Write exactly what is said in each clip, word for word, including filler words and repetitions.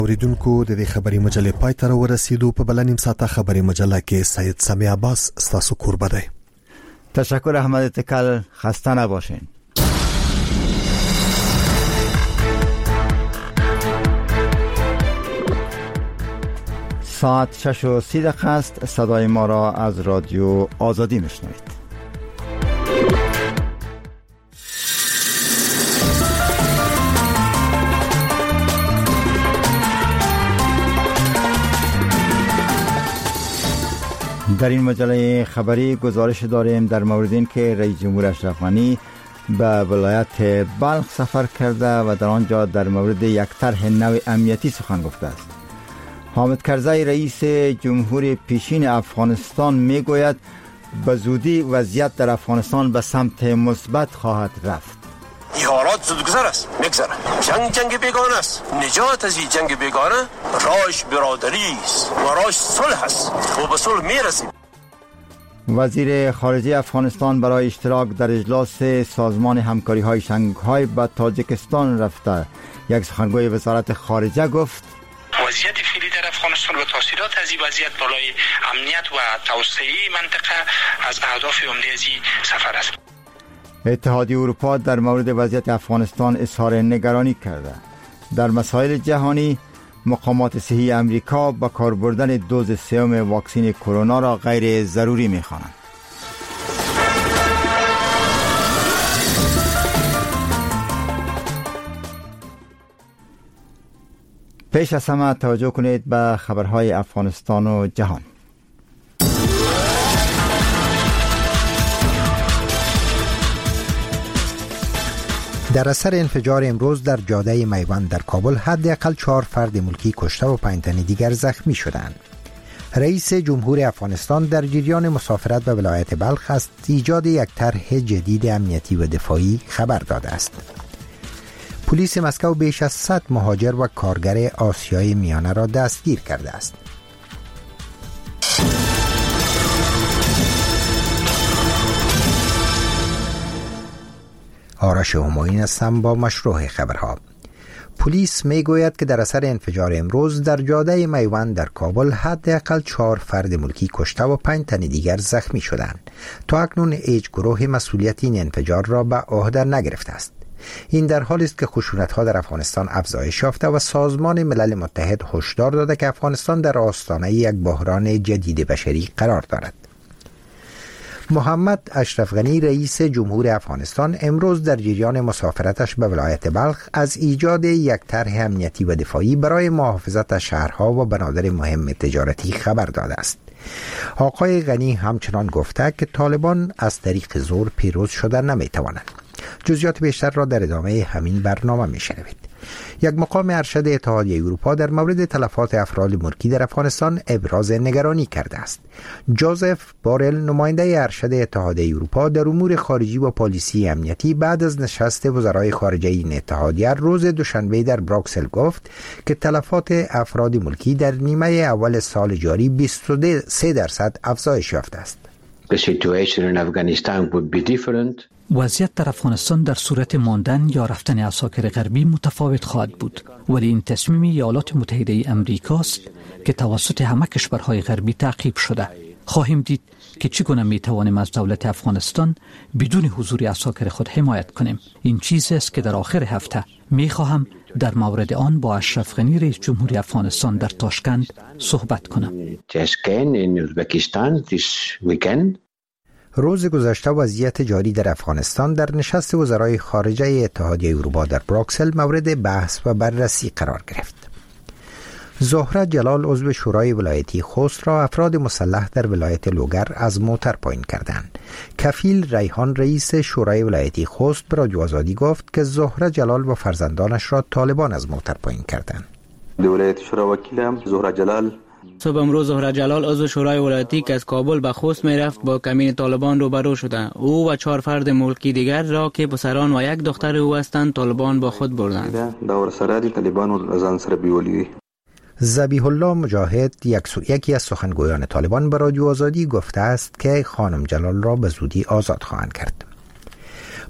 اوریدونکو د دې خبري مجلې پای ته ورسېدو. په بل نیم ساعته خبري مجله کې سید سمیع عباس ستاسو قربا دی. تشکر احمد تکل، خسته نباشین. ساعت شش و سی دقیقه است. صدای ما را از رادیو آزادی میشنوید. در این مجله خبری گزارش داریم در مورد این که رئیس جمهور اشرف غنی به ولایت بلخ سفر کرده و در آنجا در مورد یک طرح نو امنیتی سخن گفته است. حامد کرزی رئیس جمهور پیشین افغانستان میگوید به زودی وضعیت در افغانستان به سمت مثبت خواهد رفت. این حالات زودگذر است، میگذره. جنگ جنگ بیگانه است. نجات از این جنگ بیگانه راهش برادری است و راهش صلح است و به صلح میرسیم. وزیر خارجه افغانستان برای اشتراک در اجلاس سازمان همکاری های شنگهای به تاجیکستان رفته. یک سخنگوی وزارت خارجه گفت وضعیت فعلی در افغانستان و تاثیرات از این وضعیت بالای امنیت و توسعه منطقه از اهداف عمده از این سفر است. اتحادیه اروپا در مورد وضعیت افغانستان اظهار نگرانی کرده. در مسائل جهانی مقامات صحی امریکا با کار بردن دوز سوم واکسن کرونا را غیر ضروری می‌خوانند. پیش از همه توجه کنید به خبرهای افغانستان و جهان. در اثر انفجار امروز در جاده میوند در کابل حداقل چهار فرد ملکی کشته و پنج تن دیگر زخمی شدند. رئیس جمهور افغانستان در جریان مسافرت به ولایت بلخ از ایجاد یک طرح جدید امنیتی و دفاعی خبر داده است. پلیس مسکو بیش از صد مهاجر و کارگر آسیای میانه را دستگیر کرده است. آرش همایون هستم با مشروع خبرها. پلیس میگوید که در اثر انفجار امروز در جاده میوند در کابل حداقل چهار فرد ملکی کشته و پنج تن دیگر زخمی شدند. تا اکنون هیچ گروه مسئولیت این انفجار را به عهده نگرفته است. این در حالی است که خشونت‌ها در افغانستان افزایش یافته و سازمان ملل متحد هشدار داده که افغانستان در آستانه یک بحران جدید بشری قرار دارد. محمد اشرف غنی رئیس جمهور افغانستان امروز در جریان مسافرتش به ولایت بلخ از ایجاد یک طرح امنیتی و دفاعی برای محافظت از شهرها و بنادر مهم تجارتی خبر داده است. آقای غنی همچنان گفته که طالبان از طریق زور پیروز شده نمیتوانند. جزئیات بیشتر را در ادامه همین برنامه میشنوید. یک مقام ارشد اتحادیه اروپا در مورد تلفات افراد ملکی در افغانستان ابراز نگرانی کرده است. جوزف بارل نماینده ارشد اتحادیه اروپا در امور خارجی و پالیسی امنیتی بعد از نشست وزرای خارجه این اتحادیه روز دوشنبه در بروکسل گفت که تلفات افراد ملکی در نیمه اول سال جاری بیست و سه درصد افزایش یافته است. The situation in Afghanistan would be different. وضعیت در افغانستان در صورت ماندن یا رفتن عساکر غربی متفاوت خواهد بود، ولی این تصمیم ایالات متحده امریکا است که توسط همه کشورهای غربی تعقیب شده. خواهیم دید که چگونه می توانیم از دولت افغانستان بدون حضور عساکر خود حمایت کنیم. این چیزی است که در آخر هفته می خواهم در مورد آن با اشرف غنی رئیس جمهوری افغانستان در تاشکند صحبت کنم. روز گذشته وضعیت جاری در افغانستان در نشست وزرای خارجه اتحادیه اروپا در بروکسل مورد بحث و بررسی قرار گرفت. زهره جلال عضو شورای ولایتی خوست را افراد مسلح در ولایت لوگر از موتر پایین کردند. کفیل ریحان رئیس شورای ولایتی خوست به رادیو آزادی گفت که زهره جلال و فرزندانش را طالبان از موتر پایین کردند. در ولایت شورای وکیلم زهره جلال صبح امروز زهره جلال عضو شورای ولایتی که از کابل به خوست می رفت با کمین طالبان روبرو شده. او و چهار فرد ملکی دیگر را که پسران و یک دختر او هستند طالبان با خود بردند. داور سرادی طالبان و از انصار بیولی. ذبیح الله مجاهد یکی از سخنگویان طالبان به رادیو آزادی گفته است که خانم جلال را به زودی آزاد خواهند کرد.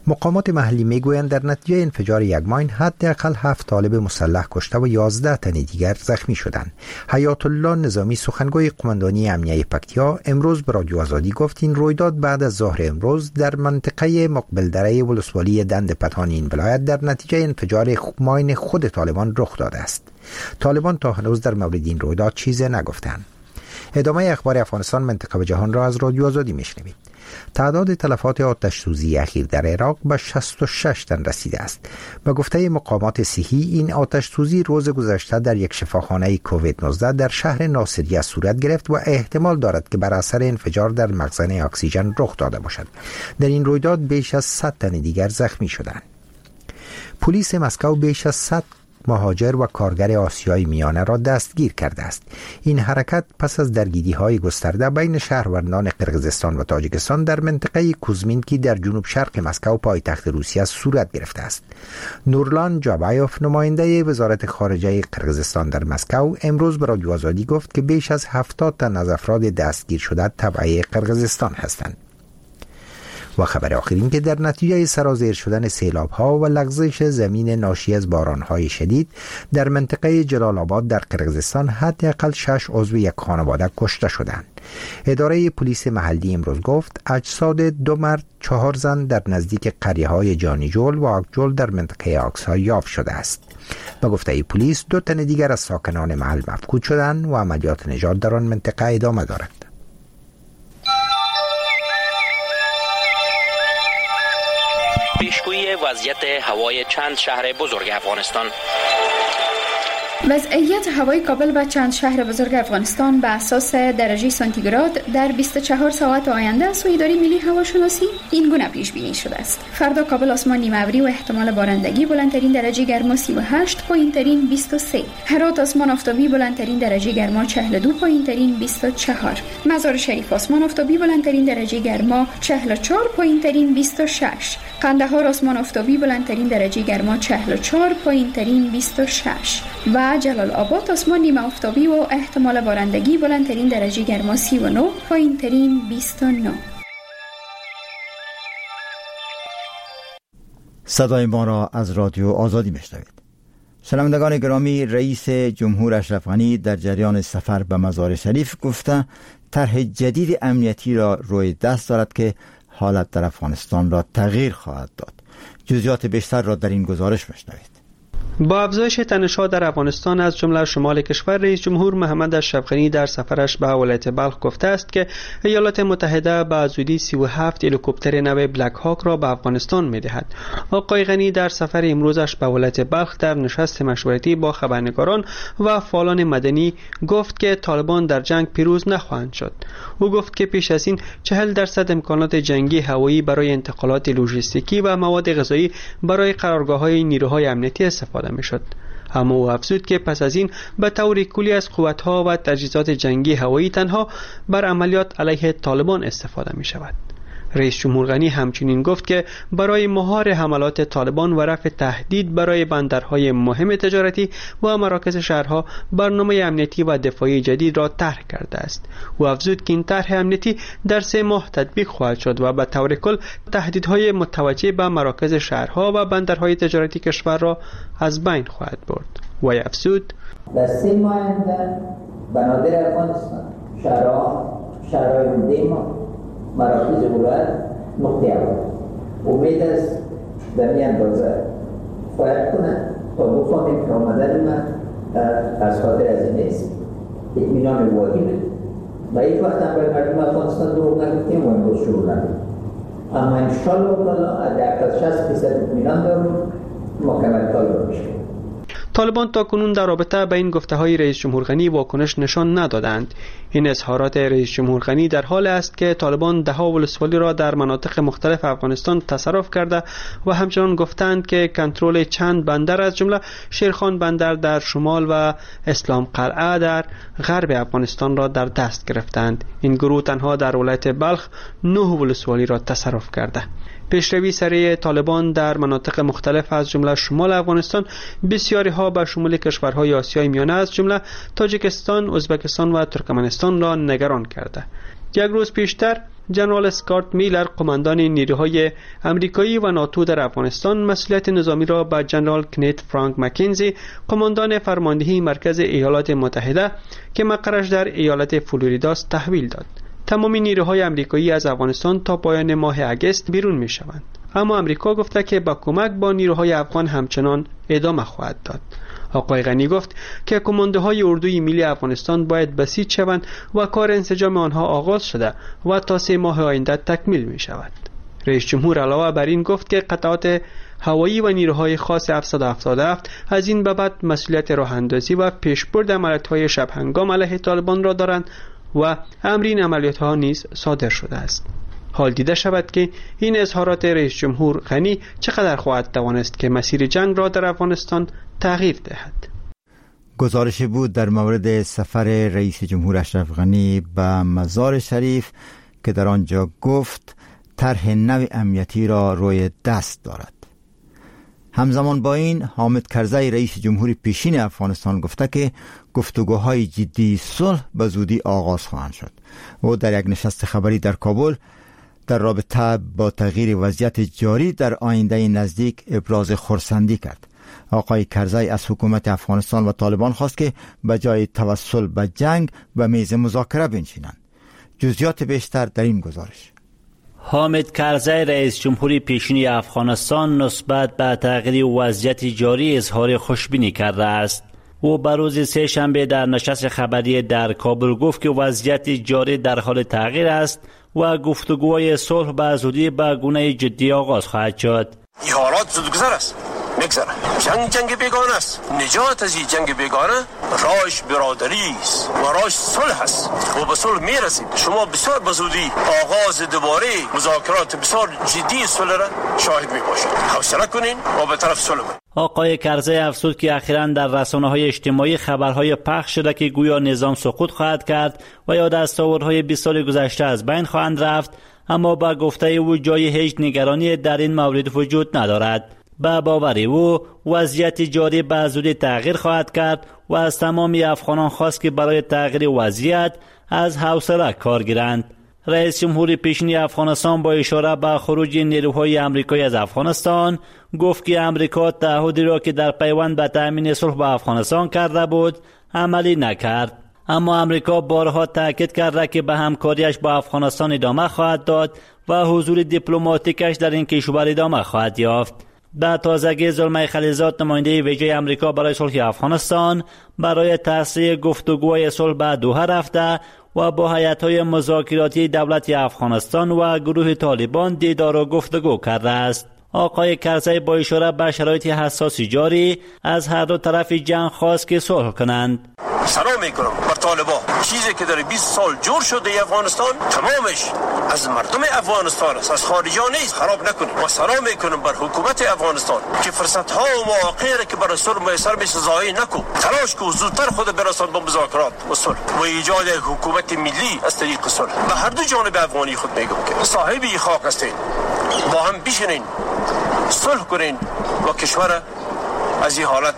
مقامات محلی میگویند در نتیجه انفجار یک ماین حداقل هفت طالب مسلح کشته و یازده تن دیگر زخمی شدند. حیات الله نظامی سخنگوی قماندانی امنیه پکتیا امروز به رادیو آزادی گفت این رویداد بعد از ظهر امروز در منطقه مقبل دره ولسوالی دند پتان این ولایت در نتیجه انفجار ماین خود طالبان رخ داده است. طالبان تا هنوز در مورد این رویداد چیزی نگفتند. ادامه اخبار افغانستان، منطقه و جهان را از رادیو آزادی میشنوید. تعداد تلفات آتش سوزی اخیر در عراق به شصت و شش تن رسیده است. به گفته مقامات صحی این آتش سوزی روز گذشته در یک شفاخانه کووید نوزده در شهر ناصریه صورت گرفت و احتمال دارد که بر اثر انفجار در مخزن اکسیژن رخ داده باشد. در این رویداد بیش از صد تن دیگر زخمی شدند. پلیس مسکو بیش از صد مهاجر و کارگر آسیای میانه را دستگیر کرده است. این حرکت پس از درگیری‌های گسترده بین شهروندان قرقیزستان و تاجیکستان در منطقه کوزمینکی در جنوب شرق مسکو پایتخت روسیه صورت گرفته است. نورلان جابایوف نماینده وزارت خارجه قرقیزستان در مسکو امروز به رادیو آزادی گفت که بیش از هفتاد تن از افراد دستگیر شده تبع قرقیزستان هستند. و خبر آخرین که در نتیجه سرازیر شدن سیلاب‌ها و لغزش زمین ناشی از باران‌های شدید در منطقه جلال آباد در قرقیزستان حداقل شش عضو یک خانواده کشته شدند. اداره پلیس محلی امروز گفت اجساد دو مرد چهار زن در نزدیک قریه‌های جانیجول و آکجول در منطقه آکسا یافت شده است. به گفته پلیس دو تن دیگر از ساکنان محل مفقود شدند و عملیات نجات در آن منطقه ادامه دارد. پیشگویی وضعیت هوای چند شهر بزرگ افغانستان. وضعیت هوای کابل و چند شهر بزرگ افغانستان به اساس درجه سانتیگراد در بیست و چهار ساعت آینده از سوی اداره ملی هواشناسی این گونه پیش بینی شده است: فردا کابل آسمان نیمه ابری و احتمال بارندگی، بلندترین درجه گرما سی و هشت، پایینترین بیست و سه. هرات آسمان آفتابی، بلندترین درجه گرما چهل و دو، پایینترین بیست و چهار. مزار شریف آسمان آفتابی، بلندترین درجه گرما چهل و چهار، پایینترین بیست و شش. قندهار آسمان آفتابی، بلندترین درجه گرما چهل و چهار، پایینترین بیست و شش. و جلال آباد آسمان نیمه آفتابی و احتمال بارندگی، بلندترین درجه گرما سی و نه، پایینترین بیست و نه. صدای ما را از رادیو آزادی میشنوید. شنوندگان گرامی، رئیس جمهور اشرف غنی در جریان سفر به مزار شریف گفته طرح جدید امنیتی را روی دست دارد که حالت در افغانستان را تغییر خواهد داد. جزئیات بیشتر را در این گزارش میشنوید. با افزایش تنش‌ها در افغانستان از جمله شمال کشور، رئیس جمهور محمد اشرف غنی در سفرش به ولایت بلخ گفته است که ایالات متحده به زودی سی و هفت هلیکوپتر نو بلک هاک را به افغانستان می‌دهد. آقای غنی در سفر امروزش به ولایت بلخ در نشست مشورتی با خبرنگاران و فعالان مدنی گفت که طالبان در جنگ پیروز نخواهند شد. او گفت که پیش از این چهل درصد امکانات جنگی هوایی برای انتقالات لوجستیکی و مواد غذایی برای قرارگاه‌های نیروهای امنیتی استفاده میشد. اما او افزود که پس از این به طور کلی از قوت‌ها و تجهیزات جنگی هوایی تنها بر عملیات علیه طالبان استفاده می شود. رئیس جمهور غنی همچنین گفت که برای مهار حملات طالبان و رفع تهدید برای بندرهای مهم تجارتی و مراکز شهرها برنامه امنیتی و دفاعی جدید را طرح کرده است. او افزود که این طرح امنیتی در سه ماه تطبیق خواهد شد و به طور کل تهدیدهای متوجه به مراکز شهرها و بندرهای تجارتی کشور را از بین خواهد برد. و افزود در سه ماه آینده بنادر افغانستان شهرها شهرهای عمده ما مراکز ولایت نقطه اول امید است در این اندازه فعالیت کنند تا بفهمیم که آمدن من از خاطر از این نیست، اطمینان واجبه و یک وقت هم باید مردم افغانستان دروغ نگفتیم و امروز شروع نداریم، اما انشاءالله تعالی حداقل شصت درصد اطمینان داریم مکمل کار میشه. طالبان تا کنون در رابطه با این گفته‌های رئیس جمهور غنی واکنش نشان ندادند. این اظهارات رئیس جمهور غنی در حال است که طالبان ده‌ها ولسوالی را در مناطق مختلف افغانستان تصرف کرده و همچنان گفتند که کنترل چند بندر از جمله شیرخان بندر در شمال و اسلام قلعه در غرب افغانستان را در دست گرفتند. این گروه تنها در ولایت بلخ نه ولسوالی را تصرف کرده. پیشروی سریع طالبان در مناطق مختلف از جمله شمال افغانستان بسیاری ها به شمول کشورهای آسیای میانه از جمله تاجیکستان، ازبکستان و ترکمنستان را نگران کرده. یک روز پیشتر جنرال اسکات میلر قماندان نیروهای امریکایی و ناتو در افغانستان مسئولیت نظامی را به جنرال کنیت فرانک مکینزی قماندان فرماندهی مرکز ایالات متحده که مقرش در ایالت فلوریدا است تحویل داد. تمامی نیروهای امریکایی از افغانستان تا پایان ماه اگست بیرون می شوند. اما امریکا گفته که با کمک با نیروهای افغان همچنان ادامه خواهد داد. آقای غنی گفت که کماندوهای اردوی ملی افغانستان باید بسیج شوند و کار انسجام آنها آغاز شده و تا سه ماه آینده تکمیل می شود. رئیس جمهور علاوه بر این گفت که قطعات هوایی و نیروهای خاص هفتصد و هفتاد و هفت از این به بعد مسئولیت راه اندازی و پیشبرد عملیات‌های شب هنگام علیه طالبان را دارند و امر این عملیات‌ها نیز صادر شده است. حال دیده شود که این اظهارات رئیس جمهور غنی چقدر خواهد توانست که مسیر جنگ را در افغانستان تغییر دهد. گزارش بود در مورد سفر رئیس جمهور اشرف غنی به مزار شریف که در آنجا گفت طرح نو امنیتی را روی دست دارد. همزمان با این حامد کرزی رئیس جمهور پیشین افغانستان گفته که گفتگوهای جدی صلح به زودی آغاز خواهند شد. او در یک نشست خبری در کابل در رابطه با تغییر وضعیت جاری در آینده نزدیک ابراز خرسندی کرد. آقای کرزی از حکومت افغانستان و طالبان خواست که به جای توسل به جنگ به میز مذاکره بنشینند. جزئیات بیشتر در این گزارش. حامد کرزی رئیس جمهوری پیشین افغانستان نسبت به تغییر وضعیت جاری اظهار خوشبینی کرده است. او بر روز سه شنبه در نشست خبری در کابل گفت که وضعیت جاری در حال تغییر است و گفتگوهای صلح به زودی به گونه جدی آغاز خواهد شد. این حالات زودگذر است، میگذره. جنگ جنگ بیگانه است. نجات از این جنگ بیگانه راهش برادری است و راهش صلح است و به صلح میرسید. شما بسیار به زودی آغاز دوباره مذاکرات بسیار جدی صلح را شاهد میباشید. حوصله کنین و به طرف صلح برید. آقای کرزی افزود که اخیراً در رسانه‌های اجتماعی خبرهای پخش شده که گویا نظام سقوط خواهد کرد و یا دستاوردهای بیست سال گذشته از بین خواهند رفت، اما با گفته او جای هیچ نگرانی در این مورد وجود ندارد. با باور او وضعیت جاری به زودی تغییر خواهد کرد و از تمامی افغانان خواست که برای تغییر وضعیت از حوصله کار گیرند. رئیس جمهور پیشین افغانستان با اشاره به خروج نیروهای امریکایی از افغانستان گفت که امریکا تعهدی را که در پیوند به تامین صلح با افغانستان کرده بود عملی نکرد. اما امریکا بارها تاکید کرده که به همکاریش با افغانستان ادامه خواهد داد و حضور دیپلماتیکش در این کشور ادامه خواهد یافت. به تازگی زلمه خلیلزاد نماینده ویژه امریکا برای صلح افغانستان برای تصحیح گفتگوهای صلح به دوحه رفته و با هیئت‌های مذاکراتی دولت افغانستان و گروه طالبان دیدار و گفتگو کرده است. آقای کرزی با اشاره به شرایط حساسی جاری از هر دو طرف جنگ خواست که صلح کنند. سلام میکنم بر طالبان. چیزی که در بیست سال جور شده افغانستان تمامش از مردم افغانستان است، از خارجیان نیست. خراب نکنید. و سلام میکنم بر حکومت افغانستان که فرصت ها و مواقعی که برای صلح میسر میشه ضایع نکن. تلاش کن زودتر خود برسان به مذاکرات و صلح و ایجاد حکومت ملی از طریق صلح. به هر دو جانب افغانی خود میگم که صاحب این خاک هستین، با هم بشینین صلح کنین و کشور از این حالت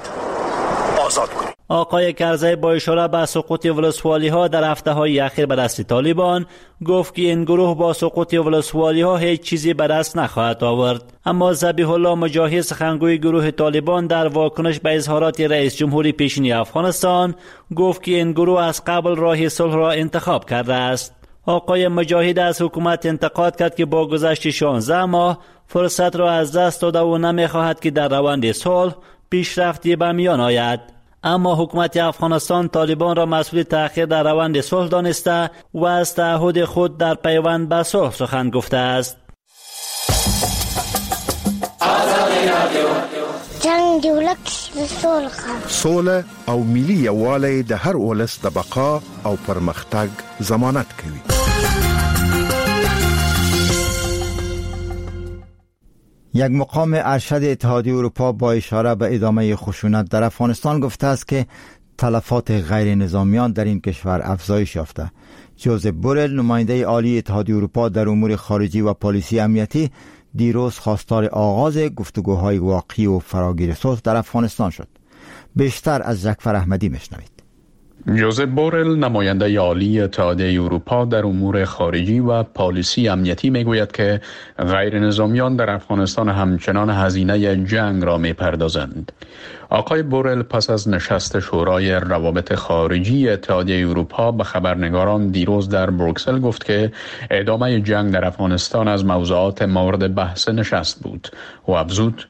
آزاد کنین. آقای کرزی با اشاره به سقوط ولسوالی ها در هفته های اخیر به دست طالبان گفت که این گروه با سقوط ولسوالی ها هیچ چیزی به دست نخواهد آورد. اما ذبیح الله مجاهد سخنگوی گروه طالبان در واکنش به اظهارات رئیس جمهور پیشین افغانستان گفت که این گروه از قبل راه صلح را انتخاب کرده است. آقای مجاهد از حکومت انتقاد کرد که با گذشت شانزده ماه فرصت را از دست داده و نمیخواهد که در روند صلح پیشرفتی به میان آید. اما حکومت افغانستان طالبان را مسئول تأخیر در روند صلح دانسته و از تعهد خود در پیوند به صلح سخن گفته است. جنگ دی ولک صلح صلح او ملي یووالی د هر ولس د بقا او پرمختګ ضمانت کوي. یک مقام ارشد اتحادیه اروپا با اشاره به ادامه خشونت در افغانستان گفته است که تلفات غیر نظامیان در این کشور افزایش یافته. جوزف بورل نماینده عالی اتحادیه اروپا در امور خارجی و پالیسی امنیتی دیروز خواستار آغاز گفتگوهای واقعی و فراگیر صلح در افغانستان شد. بیشتر از جعفر احمدی میشنوید. جوزپ بورل نماینده عالی اتحادیه اروپا در امور خارجی و پالیسی امنیتی میگوید که غیر نظامیان در افغانستان همچنان هزینه جنگ را میپردازند. آقای بورل پس از نشست شورای روابط خارجی اتحادیه اروپا به خبرنگاران دیروز در بروکسل گفت که ادامه جنگ در افغانستان از موضوعات مورد بحث نشست بود و افزود: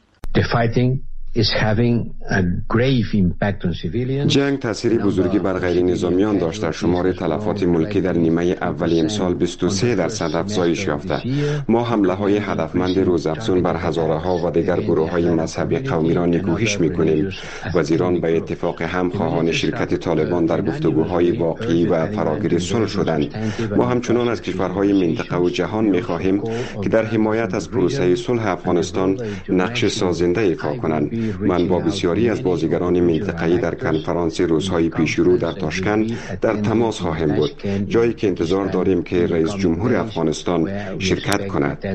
جنگ تأثیری بزرگی بر غیر نظامیان داشته. شمار تلفات ملکی در نیمه اول امسال بیست و سه درصد افزایش یافته. ما حمله های هدفمند روزافزون بر هزاره ها و دیگر گروه های مذهبی قومی را نکوهش می کنیم. وزیران به اتفاق هم خواهان شرکت طالبان در گفتگوهای واقعی و فراگیر صلح شدند. ما همچنان از کشورهای منطقه و جهان می خواهیم که در حمایت از پروسه صلح افغانستان نقش سازنده ایفا کنند. من با بسیاری از بازیگران منطقه‌ای در کنفرانس روزهای پیشرو در تاشکند در تماس خواهیم بود، جایی که انتظار داریم که رئیس جمهور افغانستان شرکت کند.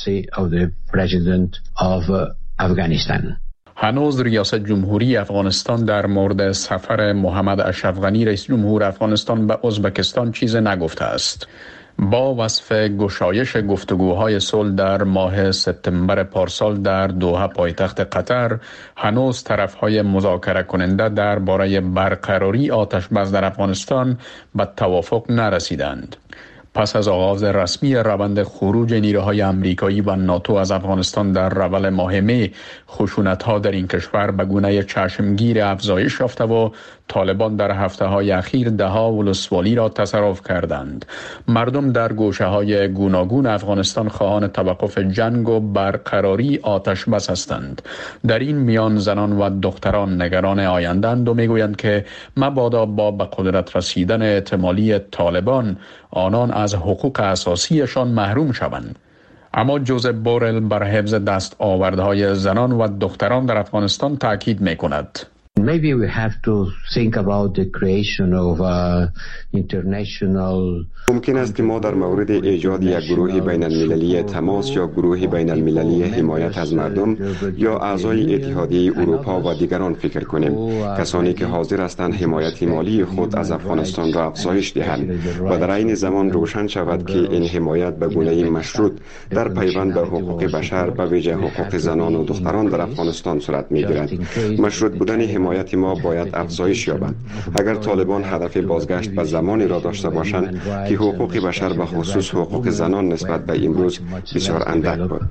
هنوز ریاست جمهوری افغانستان در مورد سفر محمد اشرف غنی رئیس جمهور افغانستان به ازبکستان چیز نگفته است. با وصف گشایش گفتگوهای صلح در ماه سپتامبر پارسال در دوحه پایتخت قطر، هنوز طرفهای مذاکره کننده درباره برقراری آتش بس در افغانستان به توافق نرسیدند. پس از آغاز رسمی روند خروج نیروهای امریکایی و ناتو از افغانستان در رول ماه می، خشونت‌ها در این کشور به گونه چشمگیر افزایش یافته و طالبان در هفته‌های اخیر ده‌ها ولسوالی را تصرف کردند. مردم در گوشه‌های گوناگون افغانستان خواهان توقف جنگ و برقراری آتش بس هستند. در این میان زنان و دختران نگران آینده‌اند و میگویند که مبادا با به قدرت رسیدن احتمالی طالبان آنان از حقوق اساسیشان محروم شوند. اما جوزپ بورل بر حفظ دستاوردهای زنان و دختران در افغانستان تاکید می‌کند. Maybe we have to think about the creation of uh, international. ممکن است که ما در مورد ایجاد یک گروه بین المللی تماس یا گروه بین المللی حمایت از مردم یا اعضای اتحادیه اروپا و دیگران فکر کنیم. کسانی که حاضر هستند حمایت مالی خود از افغانستان را افزایش دهند و در عین زمان روشن شود که این حمایت به گونه مشروط در پیوند به حقوق بشر به ویژه حقوق زنان و دختران در افغانستان صورت می‌گیرد. مشروط بودن حمایت ما باید افزایش یابد. اگر طالبان هدف بازگشت به زمانی را داشته باشند که حقوق بشر به خصوص حقوق زنان نسبت به امروز بسیار اندک بود.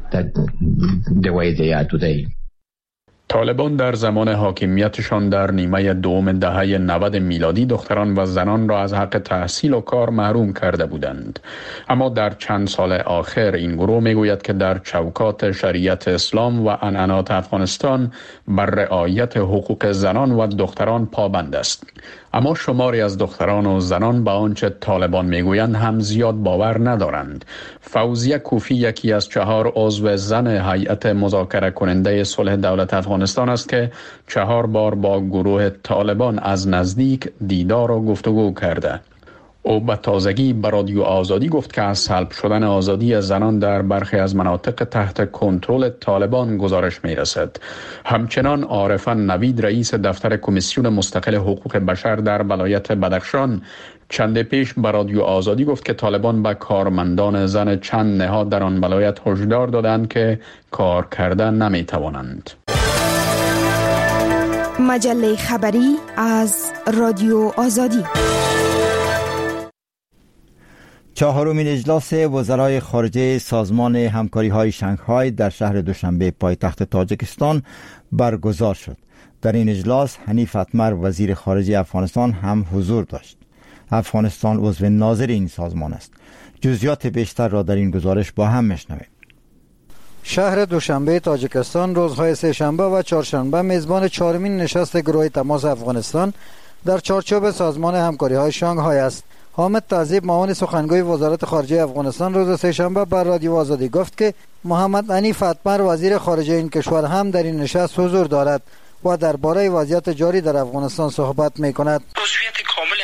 طالبان در زمان حاکمیتشان در نیمه دوم دهه نود میلادی دختران و زنان را از حق تحصیل و کار محروم کرده بودند. اما در چند سال آخر این گروه میگوید که در چوکات شریعت اسلام و عنعنات افغانستان بر رعایت حقوق زنان و دختران پابند است. اما شماری از دختران و زنان به آنچه طالبان میگویند هم زیاد باور ندارند. فوزیه کوفی یکی از چهار عضو زن هیئت مذاکره کننده صلح دولت افغانستان است که چهار بار با گروه طالبان از نزدیک دیدار و گفتگو کرده. او به تازگی به رادیو آزادی گفت که از سلب شدن آزادی زنان در برخی از مناطق تحت کنترل طالبان گزارش می رسد. همچنان عارفه نوید رئیس دفتر کمیسیون مستقل حقوق بشر در ولایت بدخشان چند پیش به رادیو آزادی گفت که طالبان به کارمندان زن چند نهاد در آن ولایت هشدار دادند که کار کردن نمی توانند. مجله خبری از رادیو آزادی. چهارمین اجلاس وزرای خارجه سازمان همکاری‌های شانگهای در شهر دوشنبه پایتخت تاجیکستان برگزار شد. در این اجلاس حنیف اتمر وزیر خارجه افغانستان هم حضور داشت. افغانستان عضو ناظر این سازمان است. جزئیات بیشتر را در این گزارش با هم میشنویم. شهر دوشنبه تاجیکستان روزهای سه شنبه و چهارشنبه میزبان چهارمین نشست گروه تماس افغانستان در چارچوب سازمان همکاری‌های شانگهای است. حامد تعذیب معاون سخنگوی وزارت خارجه افغانستان روز سه شنبه بر رادیو آزادی گفت که محمد حنیف اتمر وزیر خارجه این کشور هم در این نشست حضور دارد و درباره وضعیت جاری در افغانستان صحبت می‌کند. عضویت کامل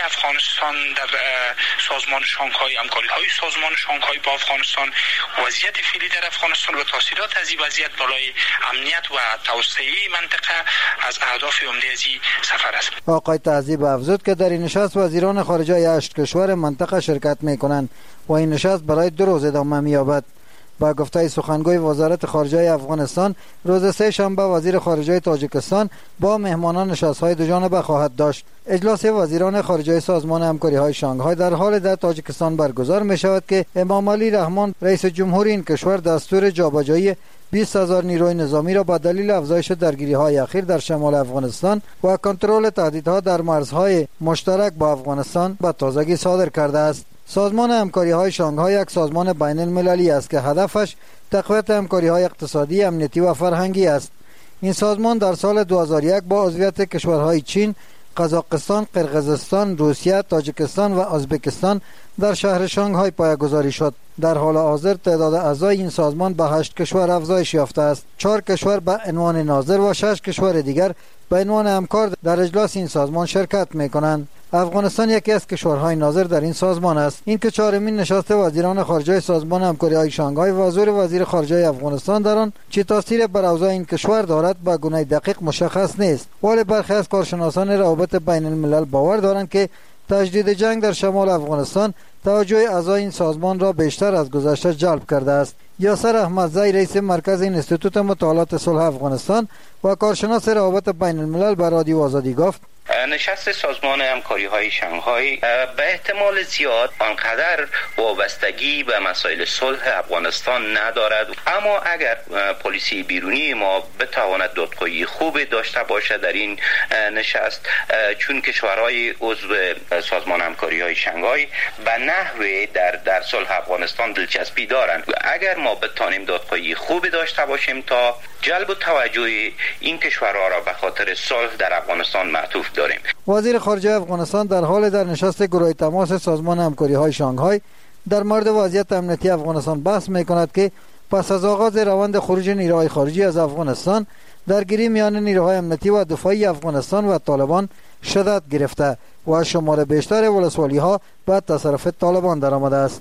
افغانستان در سازمان شانگهای، همکاری های سازمان شانگهای با افغانستان، وضعیت فعلی در افغانستان و تاثیرات از این وضعیت بالای امنیت و توسعه منطقه از اهداف عمده از این سفر است. آقای تعذیب افزود که در این نشست وزیران خارجه هشت کشور منطقه شرکت میکنند و این نشست برای دو روز ادامه می‌یابد. با گفته سخنگوی وزارت خارجه افغانستان، روز سه شنبه وزیر خارجه تاجیکستان با مهمانان نشست‌های دو جانبه خواهد داشت. اجلاس وزیران خارجه سازمان همکاری‌های شانگهای در حال در تاجیکستان برگزار می‌شود که امام علی رحمان رئیس جمهور این کشور دستور جابجایی بیست هزار نیروی نظامی را با دلیل افزایش درگیری‌های اخیر در شمال افغانستان و کنترل تهدیدها در مرزهای مشترک با افغانستان به تازگی صادر کرده است. سازمان همکاری‌های شانگهای یک سازمان بین المللی است که هدفش تقویت همکاری‌های اقتصادی، امنیتی و فرهنگی است. این سازمان در سال دو هزار و یک با عضویت کشورهای چین، قزاقستان، قرقیزستان، روسیه، تاجیکستان و ازبکستان در شهر شانگهای پایه‌گذاری شد. در حال حاضر تعداد اعضای این سازمان به هشت کشور افزایش یافته است. چهار کشور به عنوان ناظر و شش کشور دیگر به عنوان همکار در اجلاس این سازمان شرکت می‌کنند. افغانستان یکی از کشورهای ناظر در این سازمان است. این که چهارمین نشست وزیران خارجه سازمان همکاری‌های شانگهای و حضور وزیر خارجه افغانستان در آن چه تاثیر بر اوضاع این کشور دارد به گونه دقیق مشخص نیست، ولی برخی از کارشناسان روابط بین الملل باور دارند که تجدید جنگ در شمال افغانستان توجه اعضای این سازمان را بیشتر از گذشته جلب کرده است. یاسر احمدزی رئیس مرکز اینستیتوت مطالعات صلح افغانستان و کارشناس روابط بین الملل به رادیو آزادی گفت: نشست سازمان همکاری‌های شانگهای به احتمال زیاد آنقدر وابستگی به مسائل صلح افغانستان ندارد، اما اگر پلیسی بیرونی ما بتواند دادخواهی خوب داشته باشد در این نشست، چون کشورهای عضو سازمان همکاری‌های شانگهای به نحوی در در صلح افغانستان دلچسپی دارند، اگر ما بتوانیم دادخواهی خوب داشته باشیم تا جلب توجه این کشورها را به خاطر صلح در افغانستان معطوف داریم. وزیر خارجه افغانستان در حال در نشست گروه تماس سازمان همکاری‌های شانگهای در مورد وضعیت امنیتی افغانستان بحث می‌کند که پس از آغاز روند خروج نیروهای خارجی از افغانستان، درگیری میان نیروهای امنیتی و دفاعی افغانستان و طالبان شدت گرفته و شمار بیشتر ولسوالی‌ها به تصرف طالبان درآمده است.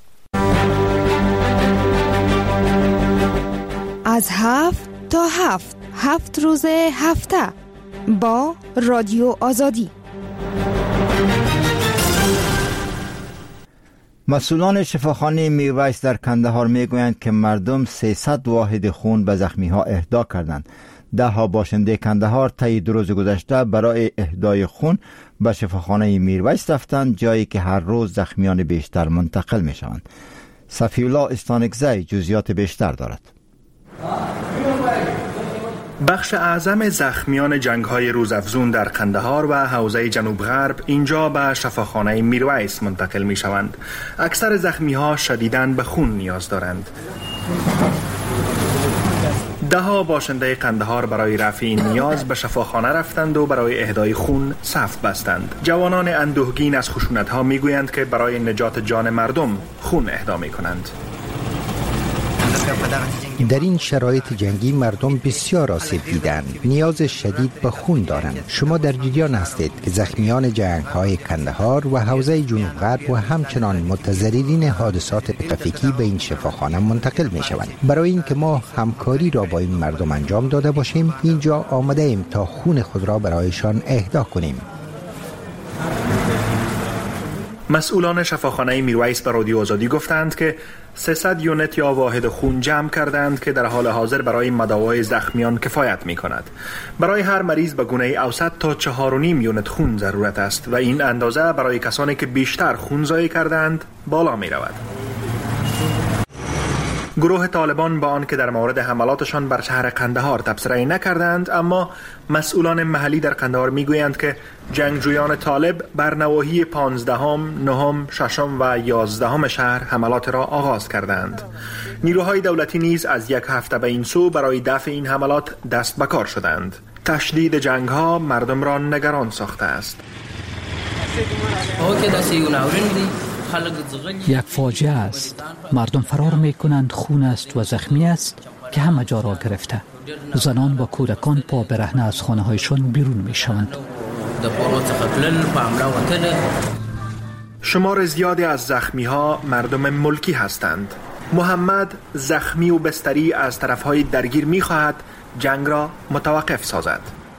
از هفت تا هفت هفت روز هفته با رادیو آزادی. مسئولان شفاخانه میرویس در کندهار میگویند که مردم سیصد واحد خون به زخمی‌ها اهدا کردند. ده ها باشنده کندهار طی دو روز گذشته برای اهدای خون به شفاخانه میرویس رفتند، جایی که هر روز زخمیان بیشتر منتقل میشوند. صفی‌الله استانکزی جزئیات بیشتر دارد. بخش اعظم زخمیان جنگ‌های روزافزون در قندهار و حوزه جنوب غرب اینجا به شفاخانه میرویس منتقل می‌شوند. اکثر زخمی‌ها شدیداً به خون نیاز دارند. ده ها باشنده قندهار برای رفع این نیاز به شفاخانه رفتند و برای اهدای خون صف بستند. جوانان اندوهگین از خشونت‌ها می‌گویند که برای نجات جان مردم خون اهدا می‌کنند. در این شرایط جنگی مردم بسیار آسیب دیدند، نیاز شدید به خون دارند. شما در جریان هستید که زخمیان جنگ‌های کندهار و حوزه جنوب غرب و همچنان متضررین حادثات ترافیکی به این شفاخانه منتقل می‌شوند. برای اینکه ما همکاری را با این مردم انجام داده باشیم، اینجا آمده ایم تا خون خود را برایشان اهدا کنیم. مسئولان شفاخانه میرویس به رادیو آزادی گفتند که سیصد یونت یا واحد خون جمع کردند که در حال حاضر برای مداوای زخمیان کفایت می کند. برای هر مریض به گونه اوسط تا چهار و نیم یونت خون ضرورت است و این اندازه برای کسانی که بیشتر خون ضایع کردند بالا می رود. گروه طالبان با آن که در مورد حملاتشان بر شهر قندهار تبصره‌ای نکردند، اما مسئولان محلی در قندهار میگویند که جنگجویان طالب بر نواحی پانزدهم، نهم، ششم و یازدهم شهر حملات را آغاز کردند. نیروهای دولتی نیز از یک هفته به این سو برای دفع این حملات دست به کار شدند. تشدید جنگ‌ها مردم را نگران ساخته است. یک فاجعه است. مردم فرار میکنند، خون است و زخمی است که همه جا را گرفته. زنان و کودکان پا برهنه از خانه هایشان بیرون میشوند. شمار زیادی از زخمی ها مردم ملکی هستند. محمد زخمی و بستری از طرفهای درگیر می خواهد جنگ را متوقف سازد.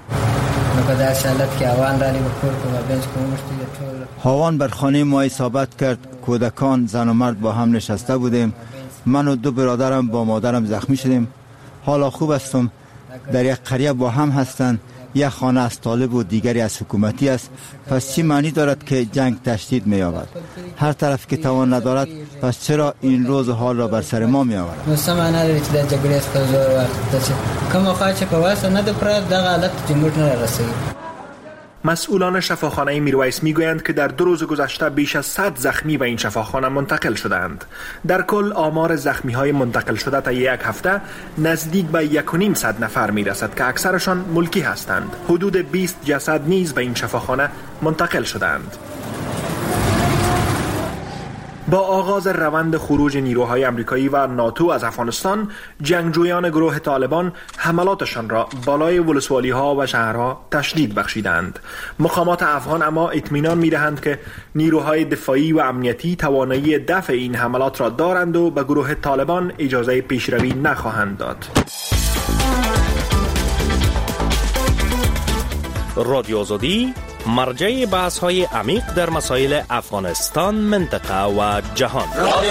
هاوان بر خانه ما اصابت کرد. کودکان، زن و مرد با هم نشسته بودیم. من و دو برادرم با مادرم زخمی شدیم. حالا خوب هستم. در یک قریه با هم هستند. یک خانه از طالب و دیگری از حکومتی است. پس چی معنی دارد که جنگ تشدید می یابد؟ هر طرف که توان ندارد، پس چرا این روز حال را بر سر ما می آورد؟ مسلمان نداری که در جگری است که زور وقت کم آخواه چه پواسه نده پرد در غالت جمهور نرسید. مسئولان شفاخانه میرویس میگویند که در دو روز گذشته بیش از صد زخمی به این شفاخانه منتقل شدند. در کل آمار زخمی های منتقل شده تا یک هفته نزدیک به یک و نیم صد نفر میرسد که اکثرشان ملکی هستند. حدود بیست جسد نیز به این شفاخانه منتقل شدند. با آغاز روند خروج نیروهای آمریکایی و ناتو از افغانستان، جنگجویان گروه طالبان حملاتشان را بالای ولسوالی‌ها و شهرها تشدید بخشیدند. مقامات افغان اما اطمینان می‌دهند که نیروهای دفاعی و امنیتی توانایی دفع این حملات را دارند و به گروه طالبان اجازه پیشروی نخواهند داد. رادیو آزادی مرجع بحث های عمیق در مسائل افغانستان، منطقه و جهان.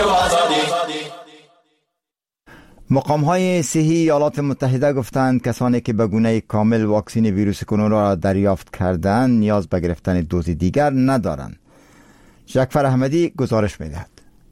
مقام های صحی ایالات متحده گفتند کسانی که به گونه کامل واکسن ویروس کرونا را دریافت کردند نیاز به گرفتن دوز دیگر ندارند. جعفر احمدی گزارش می‌دهد.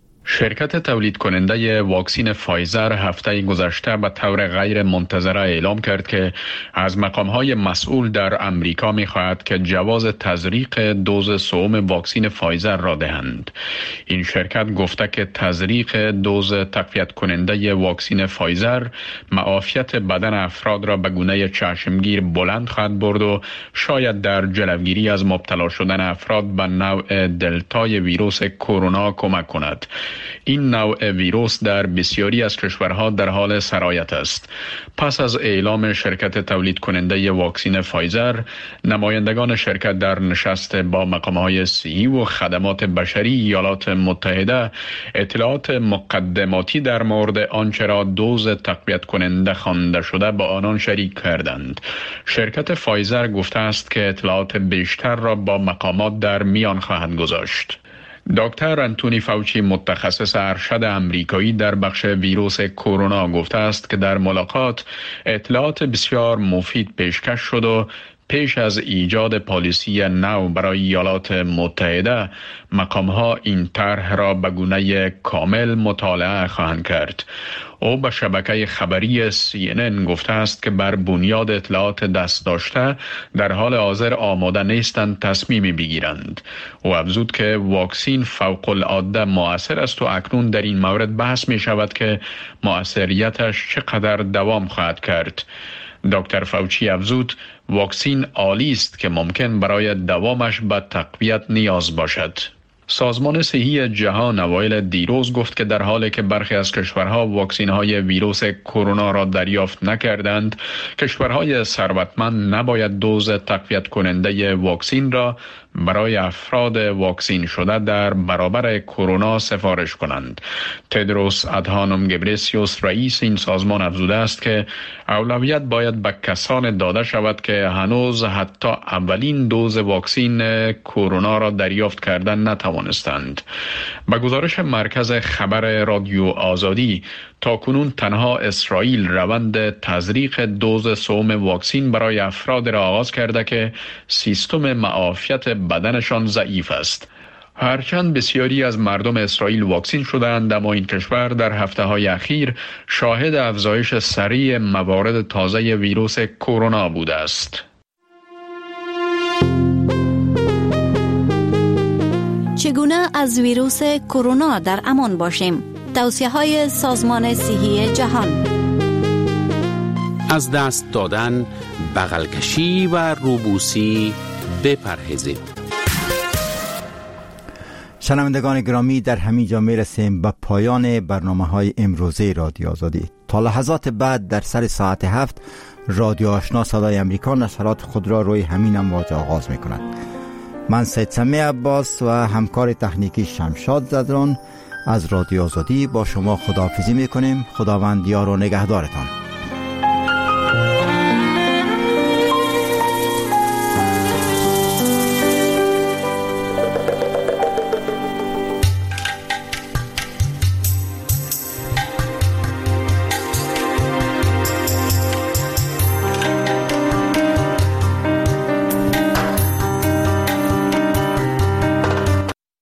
شرکت تولید کننده واکسن فایزر هفته گذشته به طور غیر منتظره اعلام کرد که از مقام‌های مسئول در امریکا می‌خواهد که جواز تزریق دوز سوم واکسن فایزر را دهند. این شرکت گفته که تزریق دوز تقویت کننده واکسن فایزر معافیت بدن افراد را به گونه چشمگیر بلند خواهد برد و شاید در جلوگیری از مبتلا شدن افراد به نوع دلتای ویروس کرونا کمک کند. این نوع ویروس در بسیاری از کشورها در حال سرایت است. پس از اعلام شرکت تولید کننده واکسن فایزر، نمایندگان شرکت در نشست با مقام‌های صحی و خدمات بشری ایالات متحده اطلاعات مقدماتی در مورد آنچه را دوز تقویت کننده خوانده شده با آنان شریک کردند. شرکت فایزر گفته است که اطلاعات بیشتر را با مقامات در میان خواهد گذاشت. دکتر انتونی فاوچی متخصص ارشد امریکایی در بخش ویروس کرونا گفته است که در ملاقات اطلاعات بسیار مفید پیشکش شد و پیش از ایجاد پالیسی نو برای ایالات متحده مقام‌ها این طرح را به گونه کامل مطالعه خواهند کرد. او به شبکه خبری سی ان ان گفته است که بر بنیاد اطلاعات دست داشته در حال حاضر آماده نیستند تصمیمی بگیرند. او افزود که واکسن فوق العاده مؤثر است و اکنون در این مورد بحث می شود که مؤثریتش چقدر دوام خواهد کرد. دکتر فاوچی افزود واکسن عالی است که ممکن برای دوامش به تقویت نیاز باشد. سازمان صحی جهان اوایل دیروز گفت که در حالی که برخی از کشورها واکسن‌های ویروس کرونا را دریافت نکردند، کشورهای ثروتمند نباید دوز تقویت کننده واکسن را برای افراد واکسین شده در برابر کرونا سفارش کنند. تدروس ادهانوم گبریسیوس رئیس این سازمان افزوده است که اولویت باید به کسان داده شود که هنوز حتی اولین دوز واکسن کرونا را دریافت کردن نتوانستند. به گزارش مرکز خبر رادیو آزادی، تاکنون تنها اسرائیل روند تزریق دوز سوم واکسن برای افراد را آغاز کرده که سیستم معافیت بدنشان ضعیف است. هرچند بسیاری از مردم اسرائیل واکسین شدند، اما این کشور در هفته‌های اخیر شاهد افزایش سریع موارد تازه ویروس کرونا بوده است. چگونه از ویروس کرونا در امان باشیم؟ توصیه‌های سازمان صحی جهان: از دست دادن، بغل کشی و روبوسی بپرهیزید. شنوندگان گرامی، در همین جا میرسیم به پایان برنامه‌های امروزه رادیو آزادی. تا لحظات بعد در سر ساعت هفت رادیو آشنا صدای امریکا نشرات خود را روی همین امواج آغاز می‌کند. من سید سمی عباس و همکار تکنیکی شمشاد زدران از رادیو آزادی با شما خداحافظی میکنیم. خداوند یار و نگهدارتان.